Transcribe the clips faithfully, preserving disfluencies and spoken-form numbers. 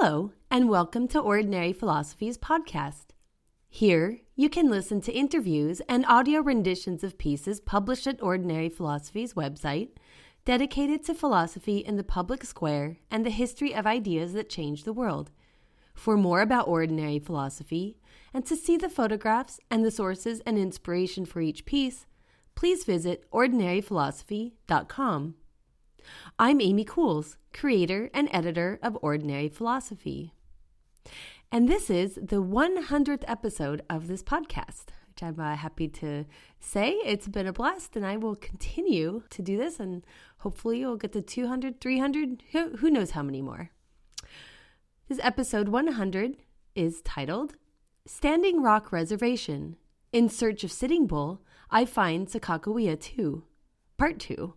Hello, and welcome to Ordinary Philosophy's podcast. Here, you can listen to interviews and audio renditions of pieces published at Ordinary Philosophy's website, dedicated to philosophy in the public square and the history of ideas that change the world. For more about Ordinary Philosophy, and to see the photographs and the sources and inspiration for each piece, please visit ordinary philosophy dot com. I'm Amy Cools, creator and editor of Ordinary Philosophy. And this is the one hundredth episode of this podcast, which I'm uh, happy to say. It's been a blast, and I will continue to do this, and hopefully you'll get to two hundred, three hundred, who, who knows how many more. This episode one hundred is titled, Standing Rock Reservation. In Search of Sitting Bull, I Find Sakakawea two, Part two.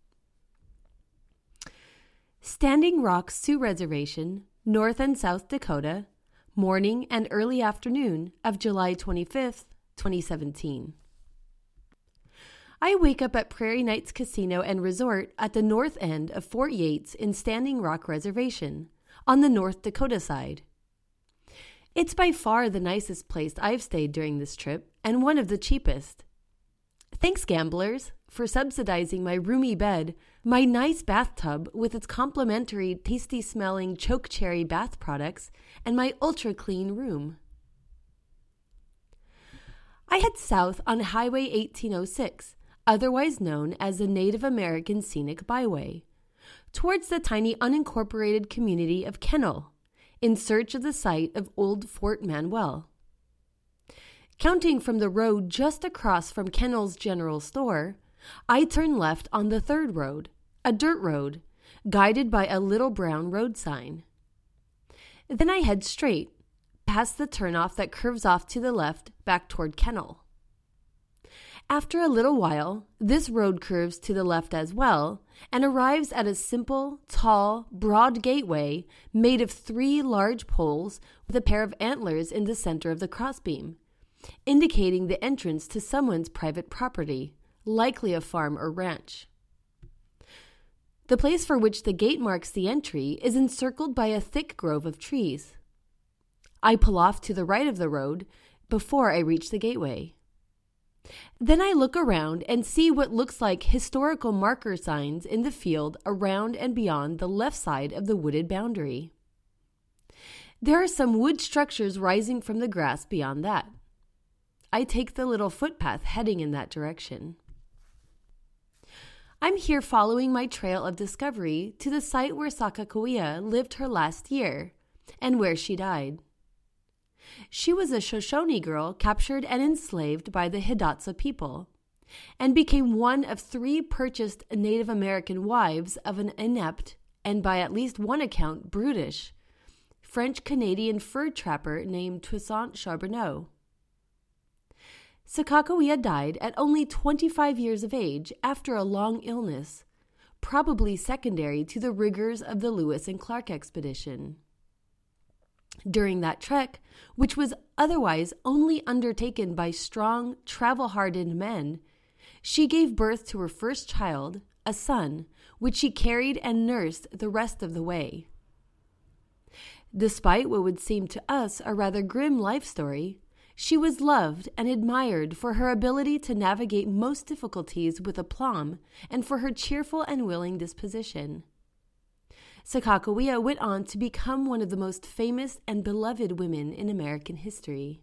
Standing Rock Sioux Reservation, North and South Dakota, morning and early afternoon of July twenty-fifth, twenty seventeen. I wake up at Prairie Knights Casino and Resort at the north end of Fort Yates in Standing Rock Reservation, on the North Dakota side. It's by far the nicest place I've stayed during this trip, and one of the cheapest. Thanks, gamblers, for subsidizing my roomy bed, my nice bathtub with its complimentary, tasty-smelling choke cherry bath products, and my ultra-clean room. I head south on Highway eighteen oh six, otherwise known as the Native American Scenic Byway, towards the tiny unincorporated community of Kennel, in search of the site of old Fort Manuel. Counting from the road just across from Kennel's general store, I turn left on the third road, a dirt road, guided by a little brown road sign. Then I head straight, past the turnoff that curves off to the left back toward Kennel. After a little while, this road curves to the left as well and arrives at a simple, tall, broad gateway made of three large poles with a pair of antlers in the center of the crossbeam, indicating the entrance to someone's private property, likely a farm or ranch. The place for which the gate marks the entry is encircled by a thick grove of trees. I pull off to the right of the road before I reach the gateway. Then I look around and see what looks like historical marker signs in the field around and beyond the left side of the wooded boundary. There are some wood structures rising from the grass beyond that. I take the little footpath heading in that direction. I'm here following my trail of discovery to the site where Sakakawea lived her last year and where she died. She was a Shoshone girl captured and enslaved by the Hidatsa people, and became one of three purchased Native American wives of an inept, and by at least one account brutish, French-Canadian fur trapper named Toussaint Charbonneau. Sakakawea died at only twenty-five years of age after a long illness, probably secondary to the rigors of the Lewis and Clark expedition. During that trek, which was otherwise only undertaken by strong, travel-hardened men, she gave birth to her first child, a son, which she carried and nursed the rest of the way. Despite what would seem to us a rather grim life story, she was loved and admired for her ability to navigate most difficulties with aplomb and for her cheerful and willing disposition. Sakakawea went on to become one of the most famous and beloved women in American history.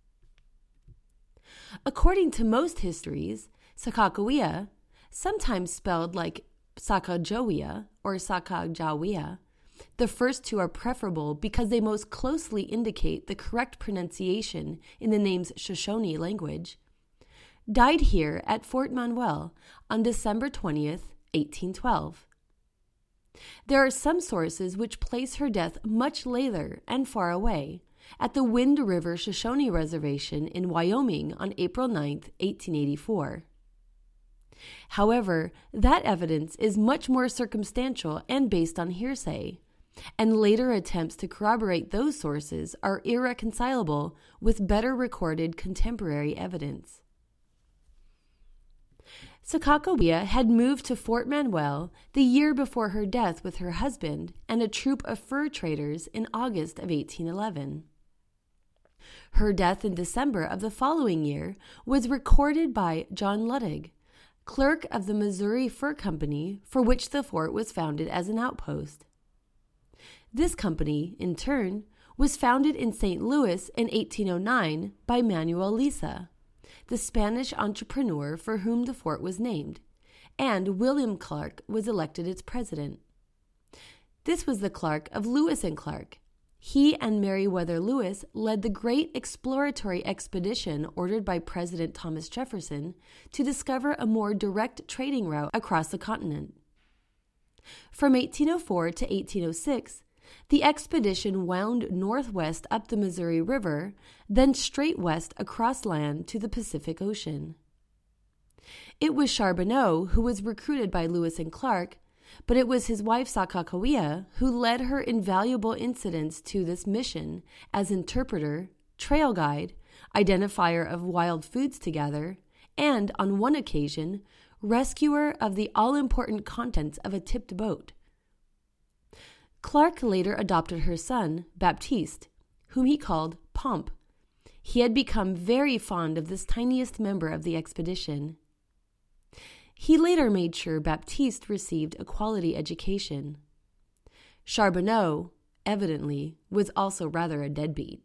According to most histories, Sakakawea, sometimes spelled like Sacagawea or Sacagawea, the first two are preferable because they most closely indicate the correct pronunciation in the name's Shoshone language, died here at Fort Manuel on December twentieth, eighteen twelve. There are some sources which place her death much later and far away, at the Wind River Shoshone Reservation in Wyoming on April ninth, eighteen eighty-four. However, that evidence is much more circumstantial and based on hearsay, and later attempts to corroborate those sources are irreconcilable with better recorded contemporary evidence. Sacagawea had moved to Fort Manuel the year before her death with her husband and a troop of fur traders in August of eighteen eleven. Her death in December of the following year was recorded by John Luttig, clerk of the Missouri Fur Company, for which the fort was founded as an outpost. This company, in turn, was founded in Saint Louis in eighteen oh nine by Manuel Lisa, the Spanish entrepreneur for whom the fort was named, and William Clark was elected its president. This was the Clark of Lewis and Clark. He and Meriwether Lewis led the great exploratory expedition ordered by President Thomas Jefferson to discover a more direct trading route across the continent. From eighteen oh four to eighteen oh six, the expedition wound northwest up the Missouri River, then straight west across land to the Pacific Ocean. It was Charbonneau who was recruited by Lewis and Clark, but it was his wife Sacagawea who led her invaluable incidents to this mission as interpreter, trail guide, identifier of wild foods to gather, and, on one occasion, rescuer of the all-important contents of a tipped boat. Clark later adopted her son, Baptiste, whom he called Pomp. He had become very fond of this tiniest member of the expedition. He later made sure Baptiste received a quality education. Charbonneau, evidently, was also rather a deadbeat.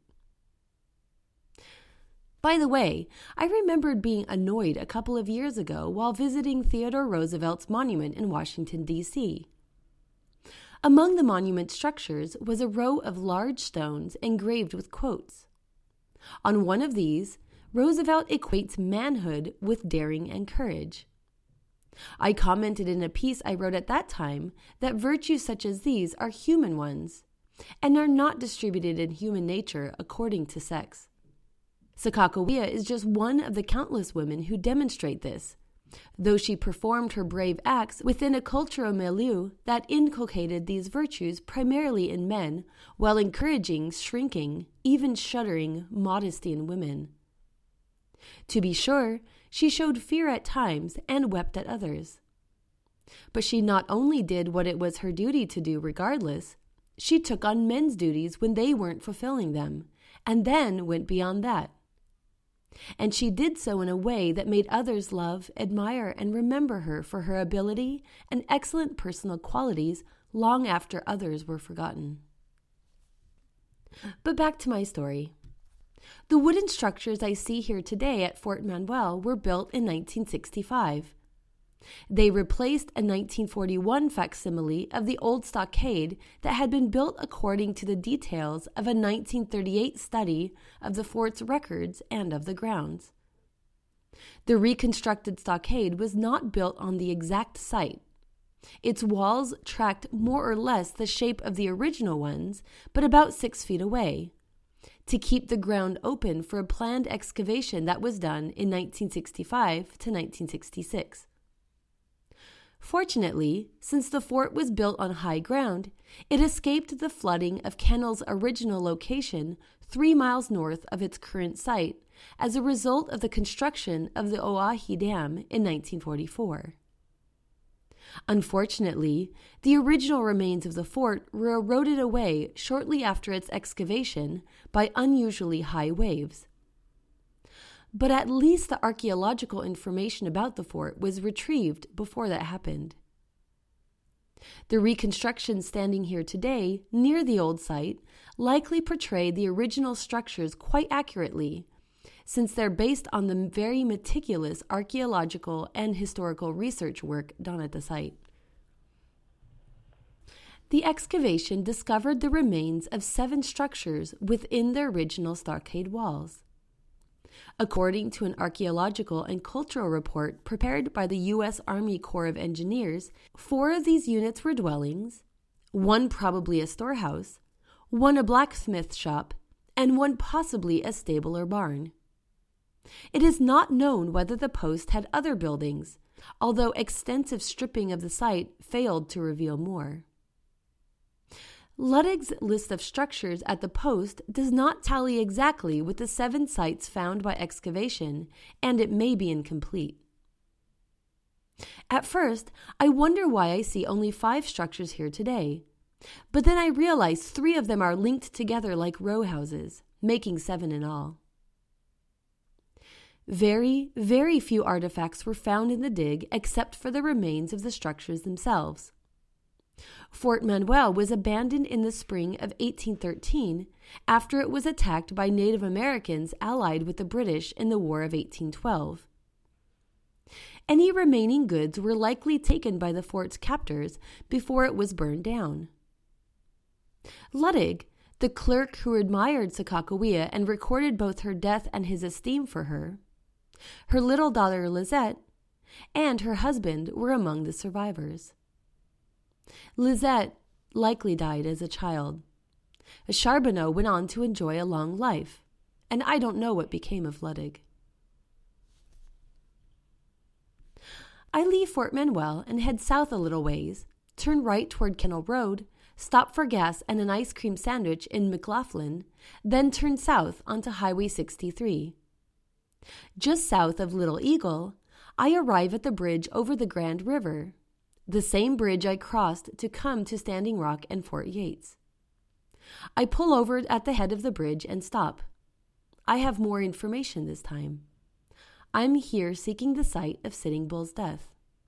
By the way, I remembered being annoyed a couple of years ago while visiting Theodore Roosevelt's monument in Washington, D C Among the monument structures was a row of large stones engraved with quotes. On one of these, Roosevelt equates manhood with daring and courage. I commented in a piece I wrote at that time that virtues such as these are human ones and are not distributed in human nature according to sex. Sacagawea is just one of the countless women who demonstrate this, though she performed her brave acts within a cultural milieu that inculcated these virtues primarily in men while encouraging shrinking, even shuddering, modesty in women. To be sure, she showed fear at times and wept at others. But she not only did what it was her duty to do regardless, she took on men's duties when they weren't fulfilling them, and then went beyond that. And she did so in a way that made others love, admire, and remember her for her ability and excellent personal qualities long after others were forgotten. But back to my story. The wooden structures I see here today at Fort Manuel were built in nineteen sixty-five. They replaced a nineteen forty-one facsimile of the old stockade that had been built according to the details of a nineteen thirty-eight study of the fort's records and of the grounds. The reconstructed stockade was not built on the exact site. Its walls tracked more or less the shape of the original ones, but about six feet away, to keep the ground open for a planned excavation that was done in nineteen sixty-five to nineteen sixty-six. Fortunately, since the fort was built on high ground, it escaped the flooding of Kennel's original location three miles north of its current site as a result of the construction of the Oahe Dam in nineteen forty-four. Unfortunately, the original remains of the fort were eroded away shortly after its excavation by unusually high waves. But at least the archaeological information about the fort was retrieved before that happened. The reconstructions standing here today, near the old site, likely portray the original structures quite accurately, since they're based on the very meticulous archaeological and historical research work done at the site. The excavation discovered the remains of seven structures within the original stockade walls. According to an archaeological and cultural report prepared by the U S Army Corps of Engineers, four of these units were dwellings, one probably a storehouse, one a blacksmith shop, and one possibly a stable or barn. It is not known whether the post had other buildings, although extensive stripping of the site failed to reveal more. Luttig's list of structures at the post does not tally exactly with the seven sites found by excavation, and it may be incomplete. At first, I wonder why I see only five structures here today. But then I realize three of them are linked together like row houses, making seven in all. Very, very few artifacts were found in the dig except for the remains of the structures themselves. Fort Manuel was abandoned in the spring of eighteen thirteen after it was attacked by Native Americans allied with the British in the War of eighteen twelve. Any remaining goods were likely taken by the fort's captors before it was burned down. Ludwig, the clerk who admired Sakakawea and recorded both her death and his esteem for her, her little daughter Lizette, and her husband were among the survivors. Lizette likely died as a child. Charbonneau went on to enjoy a long life, and I don't know what became of Ludwig. I leave Fort Manuel and head south a little ways, turn right toward Kennel Road, stop for gas and an ice cream sandwich in McLaughlin, then turn south onto Highway sixty-three. Just south of Little Eagle, I arrive at the bridge over the Grand River, the same bridge I crossed to come to Standing Rock and Fort Yates. I pull over at the head of the bridge and stop. I have more information this time. I'm here seeking the site of Sitting Bull's death.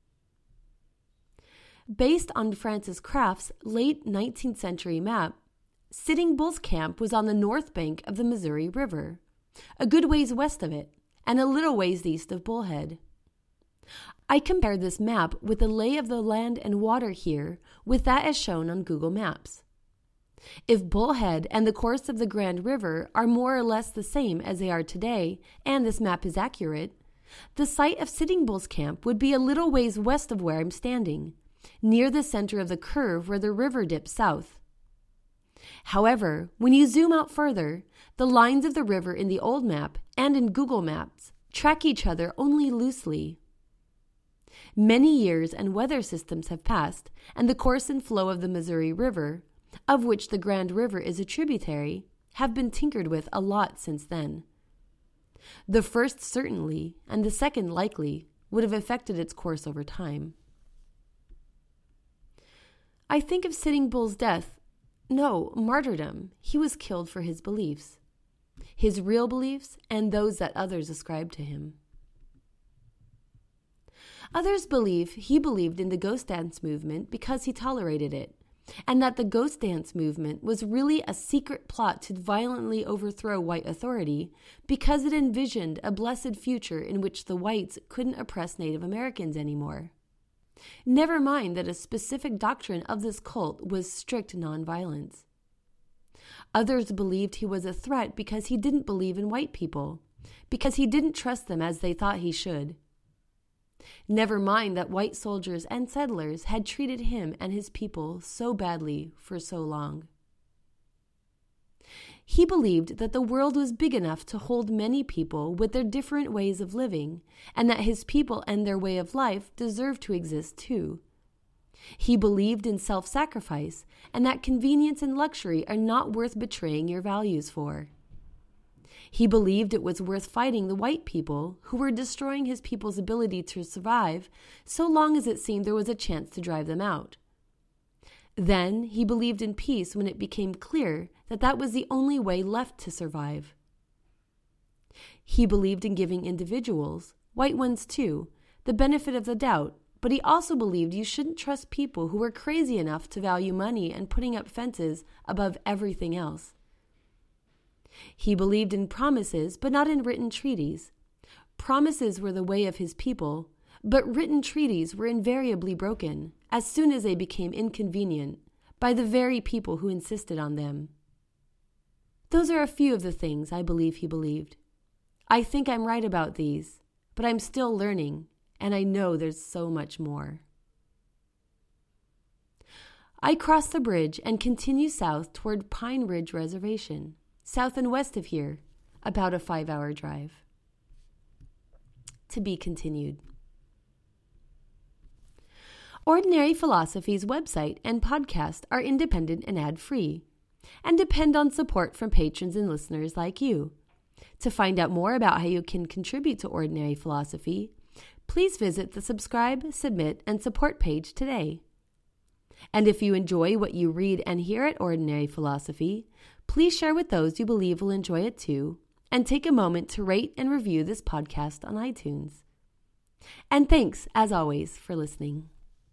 Based on Francis Craft's late nineteenth century map, Sitting Bull's camp was on the north bank of the Missouri River, a good ways west of it, and a little ways east of Bullhead. I compared this map with the lay of the land and water here with that as shown on Google Maps. If Bullhead and the course of the Grand River are more or less the same as they are today, and this map is accurate, the site of Sitting Bull's camp would be a little ways west of where I'm standing, near the center of the curve where the river dips south. However, when you zoom out further, the lines of the river in the old map and in Google Maps track each other only loosely. Many years and weather systems have passed, and the course and flow of the Missouri River, of which the Grand River is a tributary, have been tinkered with a lot since then. The first certainly, and the second likely, would have affected its course over time. I think of Sitting Bull's death, no, martyrdom. He was killed for his beliefs, his real beliefs and those that others ascribed to him. Others believe he believed in the ghost dance movement because he tolerated it, and that the ghost dance movement was really a secret plot to violently overthrow white authority because it envisioned a blessed future in which the whites couldn't oppress Native Americans anymore. Never mind that a specific doctrine of this cult was strict nonviolence. Others believed he was a threat because he didn't believe in white people, because he didn't trust them as they thought he should. Never mind that white soldiers and settlers had treated him and his people so badly for so long. He believed that the world was big enough to hold many people with their different ways of living, and that his people and their way of life deserved to exist too. He believed in self-sacrifice, and that convenience and luxury are not worth betraying your values for. He believed it was worth fighting the white people who were destroying his people's ability to survive so long as it seemed there was a chance to drive them out. Then he believed in peace when it became clear that that was the only way left to survive. He believed in giving individuals, white ones too, the benefit of the doubt, but he also believed you shouldn't trust people who were crazy enough to value money and putting up fences above everything else. He believed in promises, but not in written treaties. Promises were the way of his people, but written treaties were invariably broken as soon as they became inconvenient by the very people who insisted on them. Those are a few of the things I believe he believed. I think I'm right about these, but I'm still learning, and I know there's so much more. I cross the bridge and continue south toward Pine Ridge Reservation, south and west of here, about a five-hour drive. To be continued. Ordinary Philosophy's website and podcast are independent and ad-free, and depend on support from patrons and listeners like you. To find out more about how you can contribute to Ordinary Philosophy, please visit the subscribe, submit, and support page today. And if you enjoy what you read and hear at Ordinary Philosophy, please share with those you believe will enjoy it too, and take a moment to rate and review this podcast on iTunes. And thanks, as always, for listening.